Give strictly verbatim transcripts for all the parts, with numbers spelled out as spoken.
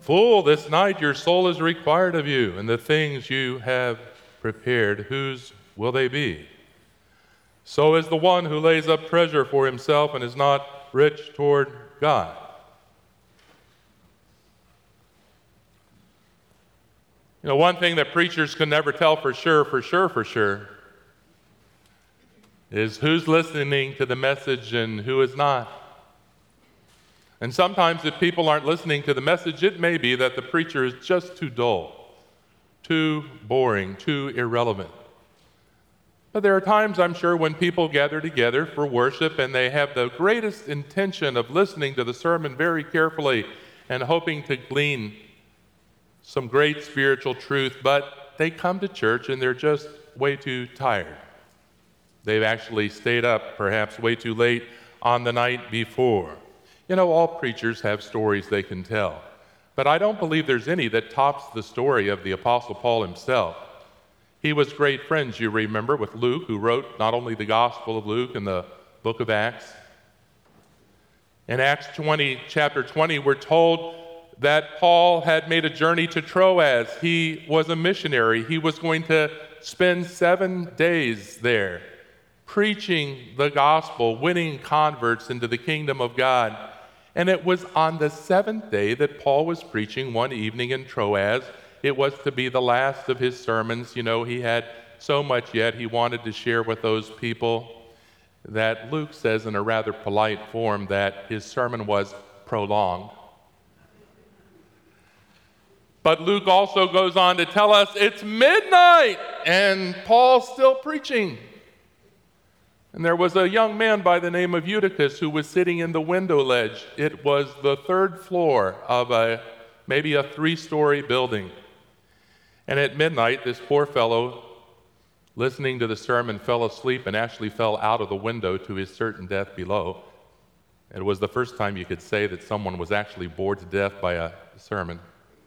Fool, this night your soul is required of you, and the things you have prepared, whose will they be? So is the one who lays up treasure for himself and is not rich toward God. You know, one thing that preachers can never tell for sure, for sure, for sure, is who's listening to the message and who is not. And sometimes if people aren't listening to the message, it may be that the preacher is just too dull, too boring, too irrelevant. But there are times, I'm sure, when people gather together for worship and they have the greatest intention of listening to the sermon very carefully and hoping to glean some great spiritual truth, but they come to church and they're just way too tired. They've actually stayed up perhaps way too late on the night before. You know, all preachers have stories they can tell, but I don't believe there's any that tops the story of the Apostle Paul himself. He was great friends, you remember, with Luke, who wrote not only the Gospel of Luke and the book of Acts. In Acts twenty, chapter twenty, we're told that Paul had made a journey to Troas. He was a missionary. He was going to spend seven days there preaching the gospel, winning converts into the kingdom of God. And it was on the seventh day that Paul was preaching one evening in Troas. It was to be the last of his sermons. You know, he had so much yet he wanted to share with those people that Luke says in a rather polite form that his sermon was prolonged. But Luke also goes on to tell us it's midnight and Paul's still preaching. And there was a young man by the name of Eutychus who was sitting in the window ledge. It was the third floor of a maybe a three-story building. And at midnight, this poor fellow, listening to the sermon, fell asleep and actually fell out of the window to his certain death below. It was the first time you could say that someone was actually bored to death by a sermon.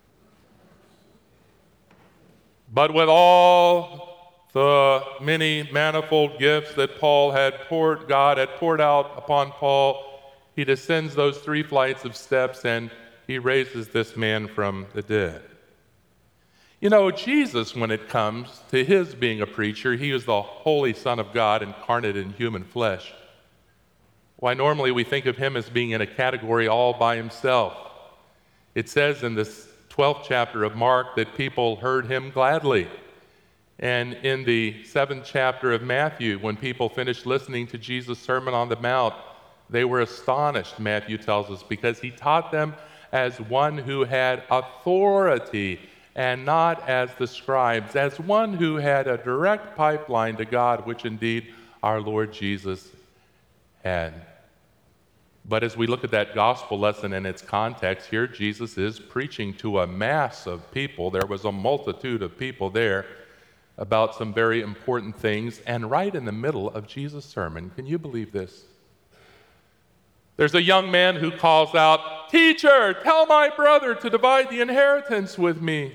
But with all the many manifold gifts that Paul had poured, God had poured out upon Paul, he descends those three flights of steps and he raises this man from the dead. You know, Jesus, when it comes to his being a preacher, he is the Holy Son of God incarnate in human flesh. Why, normally we think of him as being in a category all by himself. It says in this twelfth chapter of Mark that people heard him gladly. And in the seventh chapter of Matthew, when people finished listening to Jesus' Sermon on the Mount, they were astonished, Matthew tells us, because he taught them as one who had authority and not as the scribes, as one who had a direct pipeline to God, which indeed our Lord Jesus had. But as we look at that gospel lesson in its context here, Jesus is preaching to a mass of people. There was a multitude of people there about some very important things. And right in the middle of Jesus' sermon, can you believe this? There's a young man who calls out, "Teacher, tell my brother to divide the inheritance with me."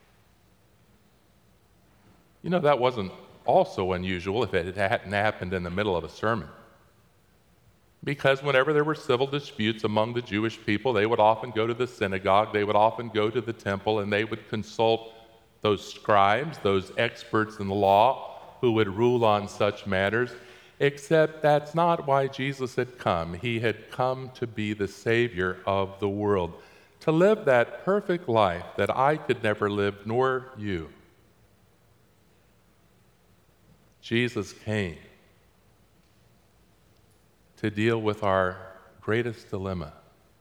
You know, that wasn't also unusual if it hadn't happened in the middle of a sermon. Because whenever there were civil disputes among the Jewish people, they would often go to the synagogue, they would often go to the temple, and they would consult those scribes, those experts in the law who would rule on such matters. Except that's not why Jesus had come. He had come to be the Savior of the world, to live that perfect life that I could never live, nor you. Jesus came to deal with our greatest dilemma.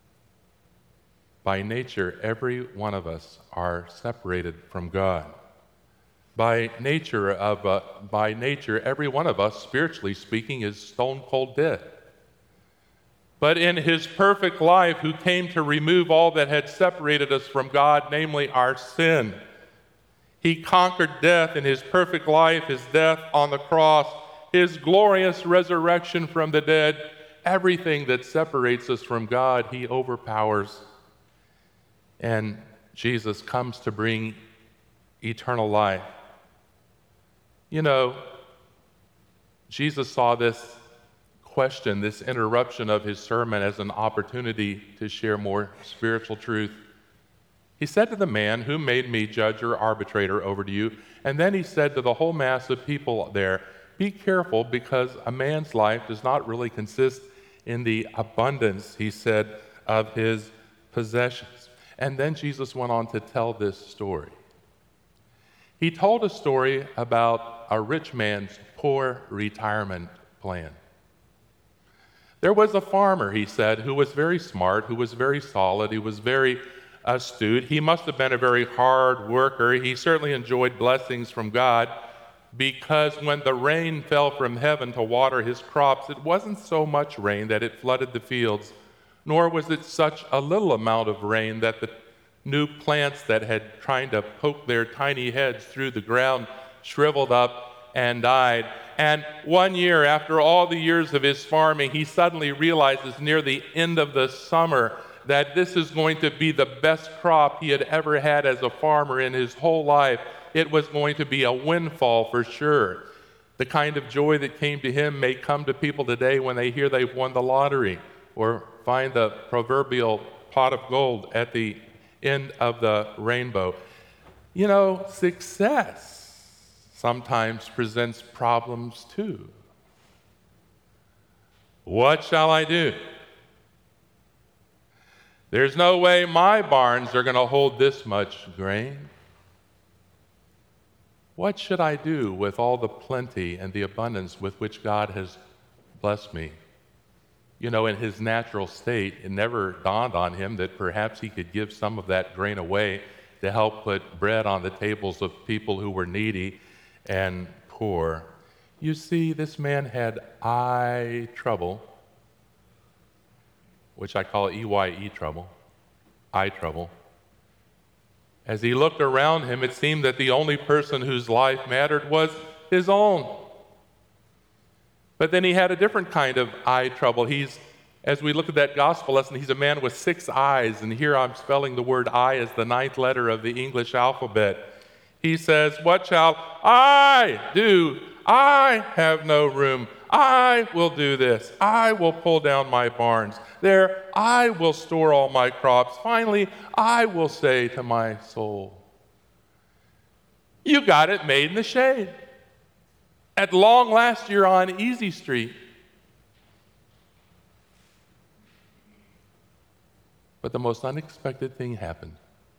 By nature, every one of us are separated from God. By nature, of, uh, by nature, every one of us, spiritually speaking, is stone cold dead. But in his perfect life, who came to remove all that had separated us from God, namely our sin, he conquered death in his perfect life, his death on the cross, his glorious resurrection from the dead. Everything that separates us from God, he overpowers. And Jesus comes to bring eternal life. You know, Jesus saw this question, this interruption of his sermon, as an opportunity to share more spiritual truth. He said to the man, "Who made me judge or arbitrator over to you?" And then he said to the whole mass of people there, "Be careful, because a man's life does not really consist in the abundance," he said, "of his possessions." And then Jesus went on to tell this story. He told a story about a rich man's poor retirement plan. There was a farmer, he said, who was very smart, who was very solid, he was very astute. He must have been a very hard worker. He certainly enjoyed blessings from God, because when the rain fell from heaven to water his crops, it wasn't so much rain that it flooded the fields, nor was it such a little amount of rain that the new plants that had tried to poke their tiny heads through the ground shriveled up and died. And one year, after all the years of his farming, he suddenly realizes near the end of the summer that this is going to be the best crop he had ever had as a farmer in his whole life. It was going to be a windfall for sure. The kind of joy that came to him may come to people today when they hear they've won the lottery or find the proverbial pot of gold at the end of the rainbow. You know, success sometimes presents problems too. What shall I do? There's no way my barns are going to hold this much grain. What should I do with all the plenty and the abundance with which God has blessed me? You know, in his natural state, it never dawned on him that perhaps he could give some of that grain away to help put bread on the tables of people who were needy and poor. You see, this man had eye trouble, which I call E Y E trouble, eye trouble. As he looked around him, it seemed that the only person whose life mattered was his own. But then he had a different kind of eye trouble. He's, as we look at that gospel lesson, he's a man with six eyes, and here I'm spelling the word "I" as the ninth letter of the English alphabet. He says, "What shall I do? I have no room. I will do this. I will pull down my barns. There, I will store all my crops. Finally, I will say to my soul, you got it made in the shade. At long last, you're on Easy Street." But the most unexpected thing happened.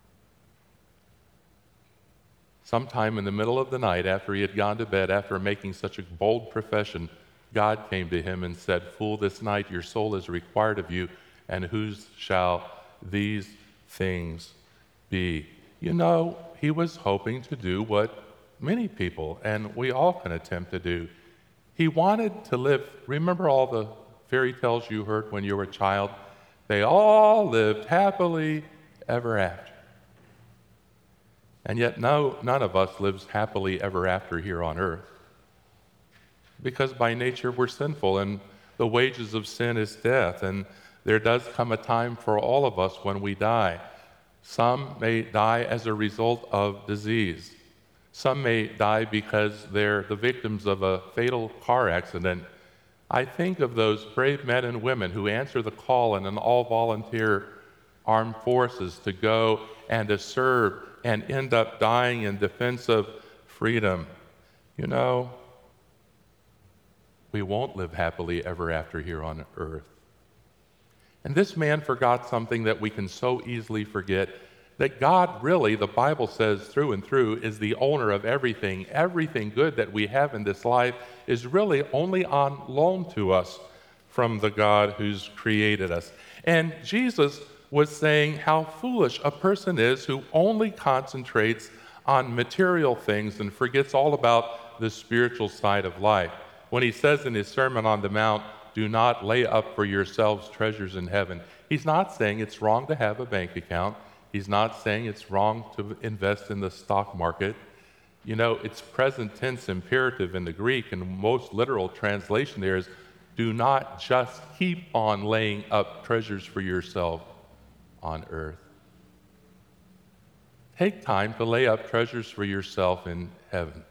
Sometime in the middle of the night, after he had gone to bed, after making such a bold profession, God came to him and said, "Fool, this night your soul is required of you, and whose shall these things be?" You know, he was hoping to do what many people, and we all can attempt to do. He wanted to live. Remember all the fairy tales you heard when you were a child? They all lived happily ever after. And yet no, none of us lives happily ever after here on earth. Because by nature we're sinful, and the wages of sin is death, and there does come a time for all of us when we die. Some may die as a result of disease. Some may die because they're the victims of a fatal car accident. I think of those brave men and women who answer the call in an all-volunteer armed forces to go and to serve and end up dying in defense of freedom. You know, we won't live happily ever after here on earth. And this man forgot something that we can so easily forget, that God really, the Bible says through and through, is the owner of everything. Everything good that we have in this life is really only on loan to us from the God who's created us. And Jesus was saying how foolish a person is who only concentrates on material things and forgets all about the spiritual side of life. When he says in his Sermon on the Mount, "Do not lay up for yourselves treasures in heaven," he's not saying it's wrong to have a bank account. He's not saying it's wrong to invest in the stock market. You know, it's present tense imperative in the Greek, and most literal translation there is, do not just keep on laying up treasures for yourself on earth. Take time to lay up treasures for yourself in heaven.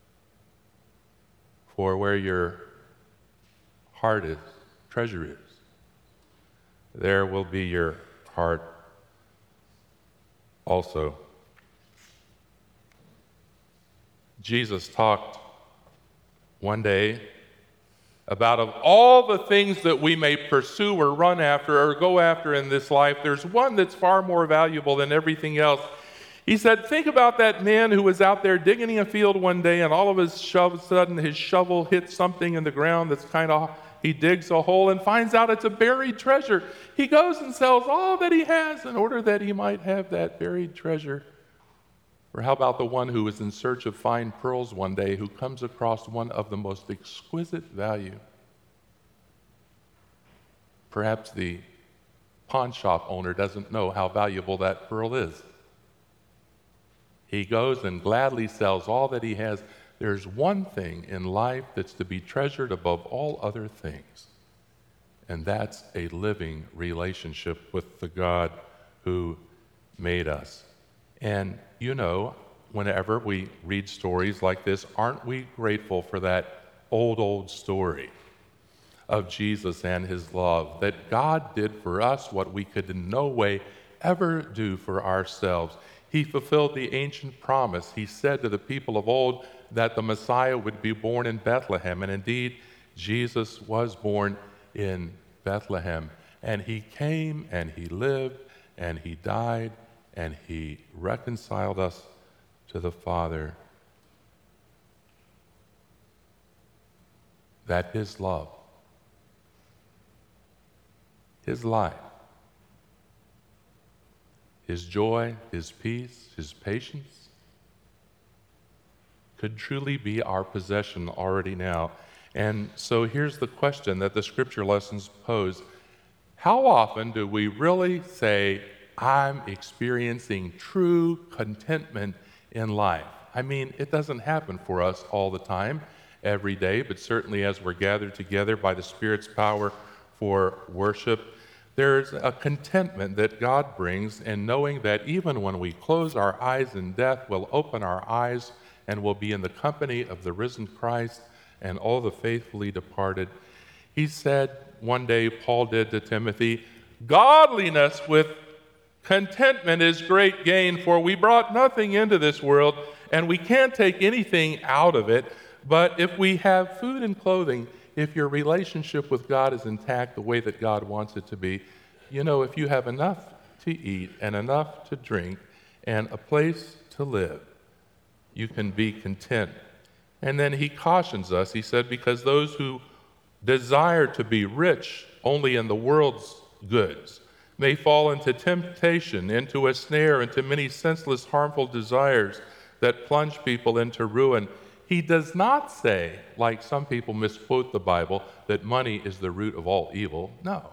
For where your heart is, treasure is, there will be your heart also. Jesus talked one day about, of all the things that we may pursue or run after or go after in this life, there's one that's far more valuable than everything else. He said, think about that man who was out there digging in a field one day, and all of his shove, sudden his shovel hits something in the ground that's kind of, he digs a hole and finds out it's a buried treasure. He goes and sells all that he has in order that he might have that buried treasure. Or how about the one who is in search of fine pearls one day, who comes across one of the most exquisite value? Perhaps the pawn shop owner doesn't know how valuable that pearl is. He goes and gladly sells all that he has. There's one thing in life that's to be treasured above all other things, and that's a living relationship with the God who made us. And you know, whenever we read stories like this, aren't we grateful for that old, old story of Jesus and his love, that God did for us what we could in no way ever do for ourselves. He fulfilled the ancient promise. He said to the people of old that the Messiah would be born in Bethlehem, and indeed, Jesus was born in Bethlehem. And he came, and he lived, and he died, and he reconciled us to the Father. That his love, his life, his joy, his peace, his patience could truly be our possession already now. And so here's the question that the scripture lessons pose. How often do we really say, I'm experiencing true contentment in life? I mean, it doesn't happen for us all the time, every day, but certainly as we're gathered together by the Spirit's power for worship, there's a contentment that God brings in knowing that even when we close our eyes in death, we'll open our eyes and we'll be in the company of the risen Christ and all the faithfully departed. He said one day, Paul did to Timothy, godliness with contentment is great gain, for we brought nothing into this world, and we can't take anything out of it. But if we have food and clothing, if your relationship with God is intact the way that God wants it to be, you know, if you have enough to eat and enough to drink and a place to live, you can be content. And then he cautions us, he said, because those who desire to be rich only in the world's goods may fall into temptation, into a snare, into many senseless, harmful desires that plunge people into ruin. He does not say, like some people misquote the Bible, that money is the root of all evil. No.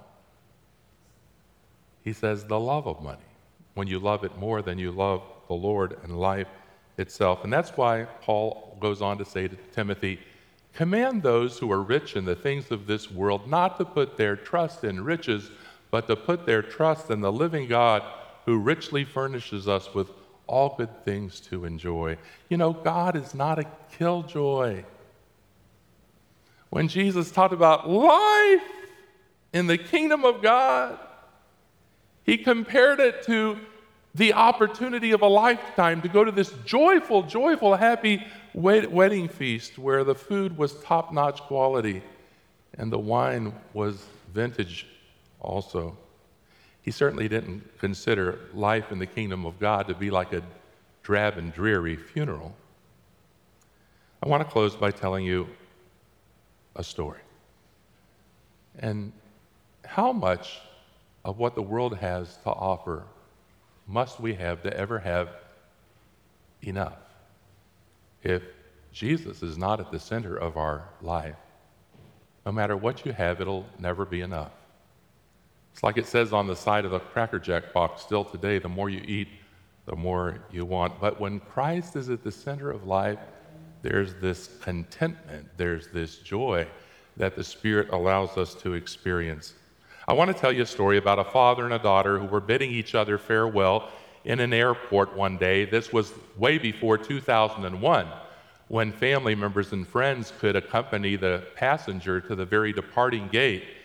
He says the love of money, when you love it more than you love the Lord and life itself. And that's why Paul goes on to say to Timothy, command those who are rich in the things of this world not to put their trust in riches, but to put their trust in the living God who richly furnishes us with all good things to enjoy. You know, God is not a killjoy. When Jesus talked about life in the kingdom of God, he compared it to the opportunity of a lifetime to go to this joyful, joyful, happy wedding feast where the food was top-notch quality and the wine was vintage also. He certainly didn't consider life in the kingdom of God to be like a drab and dreary funeral. I want to close by telling you a story. And how much of what the world has to offer must we have to ever have enough? If Jesus is not at the center of our life, no matter what you have, it'll never be enough. It's like it says on the side of the Cracker Jack box still today, the more you eat, the more you want. But when Christ is at the center of life, there's this contentment, there's this joy that the Spirit allows us to experience. I want to tell you a story about a father and a daughter who were bidding each other farewell in an airport one day. This was way before two thousand one, when family members and friends could accompany the passenger to the very departing gate.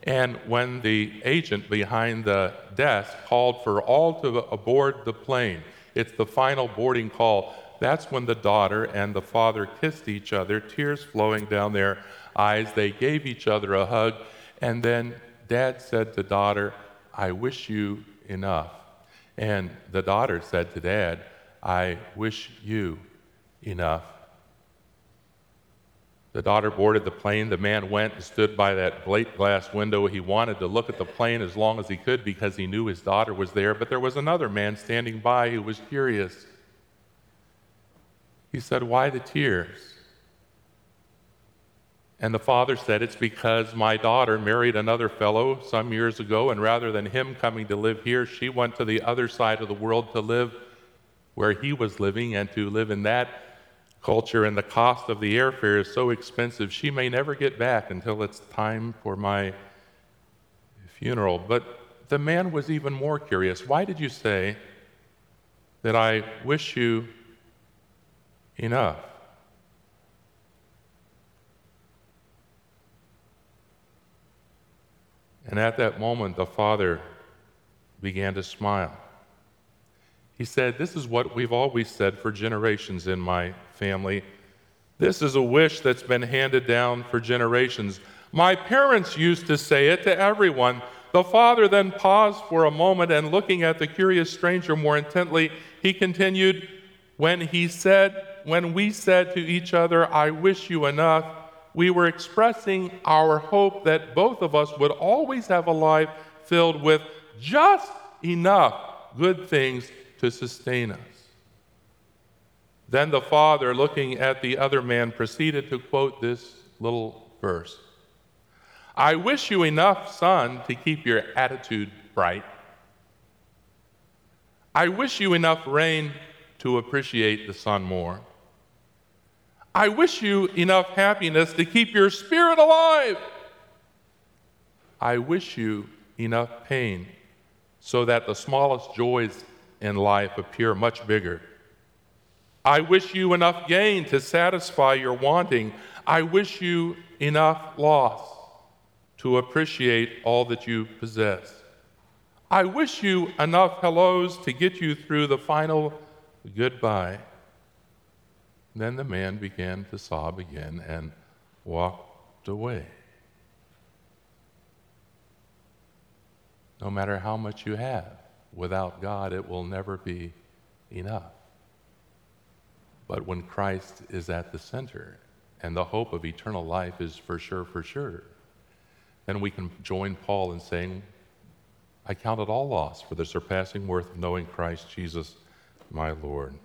And when the agent behind the desk called for all to aboard the plane, it's the final boarding call, that's when the daughter and the father kissed each other, tears flowing down their eyes. They gave each other a hug, and then Dad said to daughter, "I wish you enough." And the daughter said to Dad, "I wish you enough." The daughter boarded the plane. The man went and stood by that plate glass window. He wanted to look at the plane as long as he could because he knew his daughter was there, but there was another man standing by who was curious. He said, "Why the tears?" And the father said, "It's because my daughter married another fellow some years ago, and rather than him coming to live here, she went to the other side of the world to live where he was living and to live in that culture, and the cost of the airfare is so expensive, she may never get back until it's time for my funeral." But the man was even more curious. "Why did you say that I wish you enough?" And at that moment, the father began to smile. He said, "This is what we've always said for generations in my family. This is a wish that's been handed down for generations. My parents used to say it to everyone." The father then paused for a moment, and looking at the curious stranger more intently, he continued, "When he said, when we said to each other, 'I wish you enough,' we were expressing our hope that both of us would always have a life filled with just enough good things to sustain us." Then the father, looking at the other man, proceeded to quote this little verse. "I wish you enough, son, to keep your attitude bright. I wish you enough rain to appreciate the sun more. I wish you enough happiness to keep your spirit alive. I wish you enough pain so that the smallest joys in life appear much bigger. I wish you enough gain to satisfy your wanting. I wish you enough loss to appreciate all that you possess. I wish you enough hellos to get you through the final goodbye." Then the man began to sob again and walked away. No matter how much you have, without God, it will never be enough. But when Christ is at the center and the hope of eternal life is for sure, for sure, then we can join Paul in saying, "I count it all loss for the surpassing worth of knowing Christ Jesus, my Lord."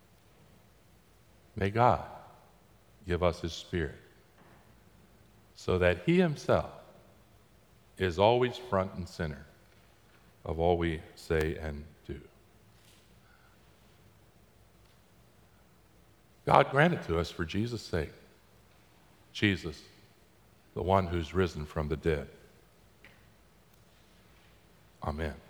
May God give us his Spirit so that he himself is always front and center of all we say and do. God grant it to us for Jesus' sake. Jesus, the one who's risen from the dead. Amen.